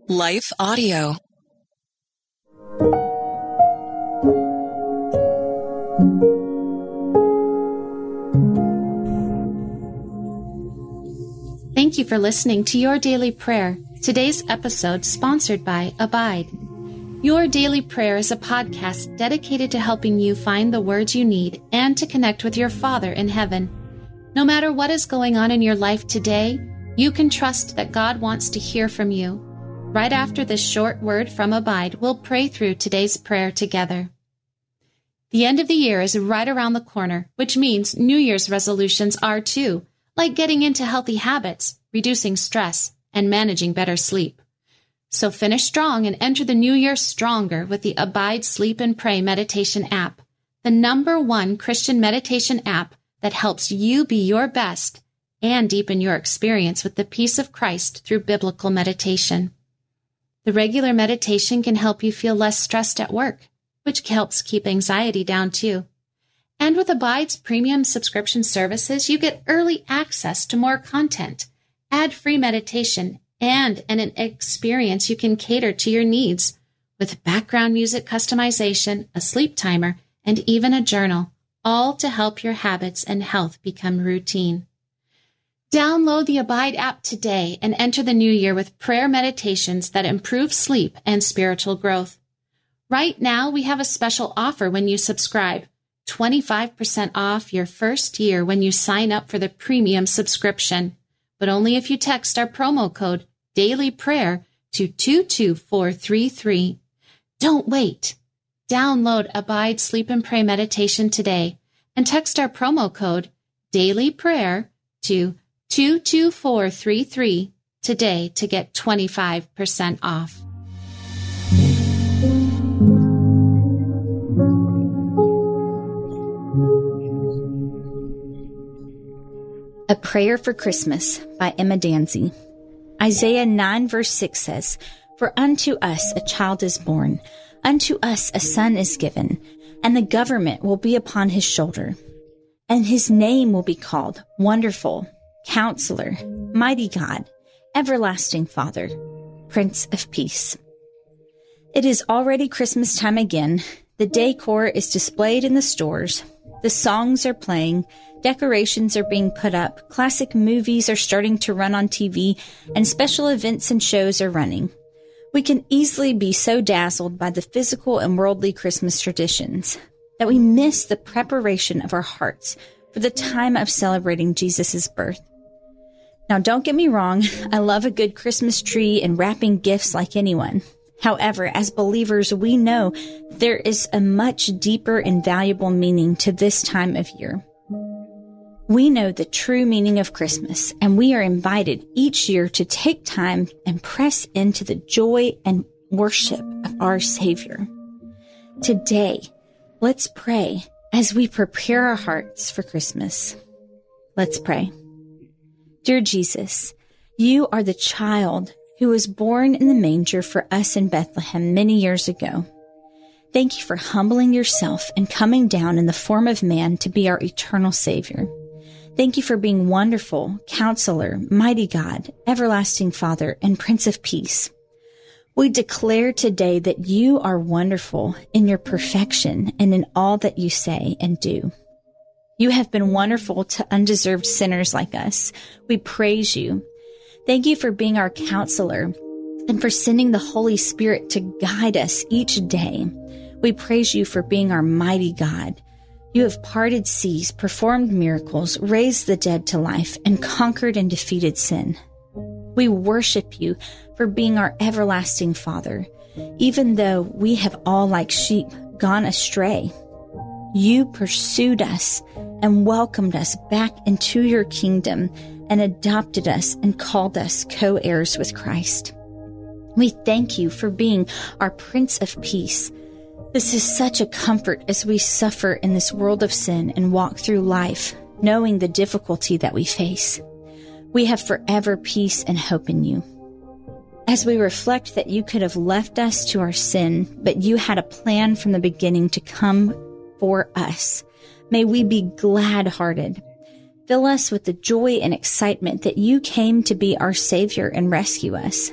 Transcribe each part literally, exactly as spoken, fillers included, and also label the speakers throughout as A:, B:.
A: Life Audio.
B: Thank you for listening to Your Daily Prayer. Today's episode sponsored by Abide. Your Daily Prayer is a podcast dedicated to helping you find the words you need and to connect with your Father in heaven. No matter what is going on in your life today, you can trust that God wants to hear from you. Right after this short word from Abide, we'll pray through today's prayer together. The end of the year is right around the corner, which means New Year's resolutions are too, like getting into healthy habits, reducing stress, and managing better sleep. So finish strong and enter the new year stronger with the Abide Sleep and Pray meditation app, the number one Christian meditation app that helps you be your best and deepen your experience with the peace of Christ through biblical meditation. The regular meditation can help you feel less stressed at work, which helps keep anxiety down too. And with Abide's premium subscription services, you get early access to more content, ad-free meditation, and an experience you can cater to your needs with background music customization, a sleep timer, and even a journal, all to help your habits and health become routine. Download the Abide app today and enter the new year with prayer meditations that improve sleep and spiritual growth. Right now, we have a special offer when you subscribe, twenty-five percent off your first year when you sign up for the premium subscription, but only if you text our promo code DAILYPRAYER to two two four three three. Don't wait. Download Abide Sleep and Pray meditation today and text our promo code DAILYPRAYER to two two four three three today to get twenty-five percent off.
C: A Prayer for Christmas by Emma Danzey. Isaiah nine verse six says, "For unto us a child is born, unto us a son is given, and the government will be upon his shoulder. And his name will be called Wonderful, Counselor, Mighty God, Everlasting Father, Prince of Peace." It is already Christmas time again. The decor is displayed in the stores. The songs are playing. Decorations are being put up. Classic movies are starting to run on T V, and special events and shows are running. We can easily be so dazzled by the physical and worldly Christmas traditions that we miss the preparation of our hearts for the time of celebrating Jesus' birth. Now, don't get me wrong, I love a good Christmas tree and wrapping gifts like anyone. However, as believers, we know there is a much deeper and valuable meaning to this time of year. We know the true meaning of Christmas, and we are invited each year to take time and press into the joy and worship of our Savior. Today, let's pray as we prepare our hearts for Christmas. Let's pray. Dear Jesus, you are the child who was born in the manger for us in Bethlehem many years ago. Thank you for humbling yourself and coming down in the form of man to be our eternal Savior. Thank you for being Wonderful, Counselor, Mighty God, Everlasting Father, and Prince of Peace. We declare today that you are wonderful in your perfection and in all that you say and do. You have been wonderful to undeserved sinners like us. We praise you. Thank you for being our counselor and for sending the Holy Spirit to guide us each day. We praise you for being our mighty God. You have parted seas, performed miracles, raised the dead to life, and conquered and defeated sin. We worship you for being our everlasting Father, even though we have all like sheep gone astray. You pursued us and welcomed us back into your kingdom and adopted us and called us co-heirs with Christ. We thank you for being our Prince of Peace. This is such a comfort as we suffer in this world of sin and walk through life, knowing the difficulty that we face. We have forever peace and hope in you. As we reflect that you could have left us to our sin, but you had a plan from the beginning to come for us, may we be glad-hearted. Fill us with the joy and excitement that you came to be our Savior and rescue us.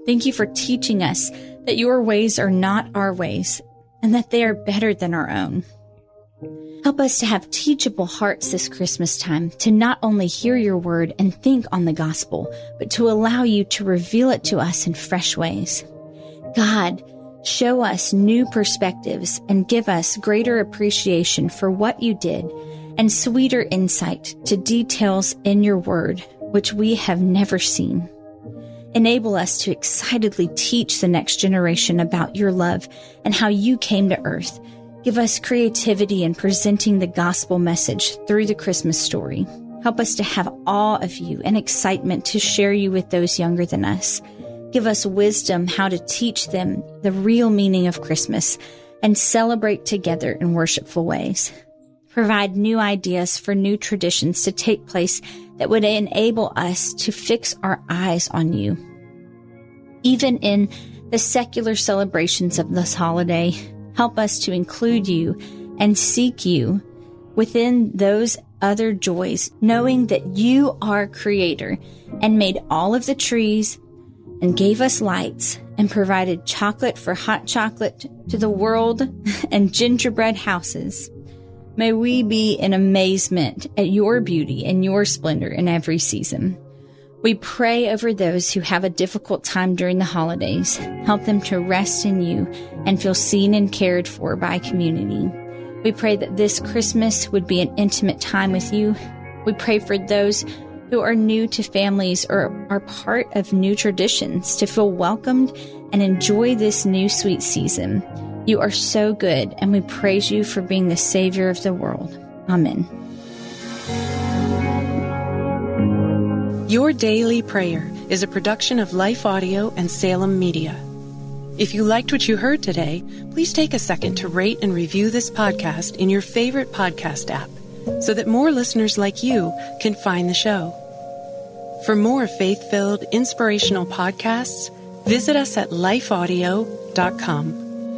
C: Thank you for teaching us that your ways are not our ways and that they are better than our own. Help us to have teachable hearts this Christmas time, to not only hear your word and think on the gospel, but to allow you to reveal it to us in fresh ways. God, show us new perspectives and give us greater appreciation for what you did and sweeter insight to details in your word, which we have never seen. Enable us to excitedly teach the next generation about your love and how you came to earth. Give us creativity in presenting the gospel message through the Christmas story. Help us to have awe of you and excitement to share you with those younger than us. Give us wisdom how to teach them the real meaning of Christmas and celebrate together in worshipful ways. Provide new ideas for new traditions to take place that would enable us to fix our eyes on you. Even in the secular celebrations of this holiday, help us to include you and seek you within those other joys, knowing that you are creator and made all of the trees and gave us lights and provided chocolate for hot chocolate to the world and gingerbread houses. May we be in amazement at your beauty and your splendor in every season. We pray over those who have a difficult time during the holidays. Help them to rest in you and feel seen and cared for by community. We pray that this Christmas would be an intimate time with you. We pray for those who are new to families or are part of new traditions to feel welcomed and enjoy this new sweet season. You are so good, and we praise you for being the Savior of the world. Amen.
A: Your Daily Prayer is a production of Life Audio and Salem Media. If you liked what you heard today, please take a second to rate and review this podcast in your favorite podcast app so that more listeners like you can find the show. For more faith-filled, inspirational podcasts, visit us at life audio dot com.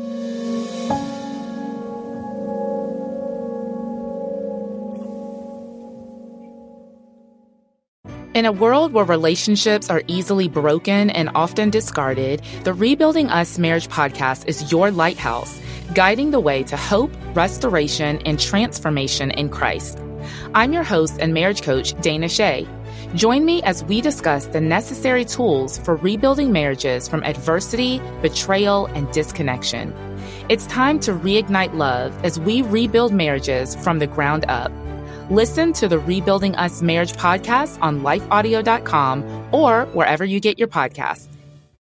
D: In a world where relationships are easily broken and often discarded, the Rebuilding Us Marriage Podcast is your lighthouse, guiding the way to hope, restoration, and transformation in Christ. I'm your host and marriage coach, Dana Shea. Join me as we discuss the necessary tools for rebuilding marriages from adversity, betrayal, and disconnection. It's time to reignite love as we rebuild marriages from the ground up. Listen to the Rebuilding Us Marriage Podcast on life audio dot com or wherever you get your podcasts.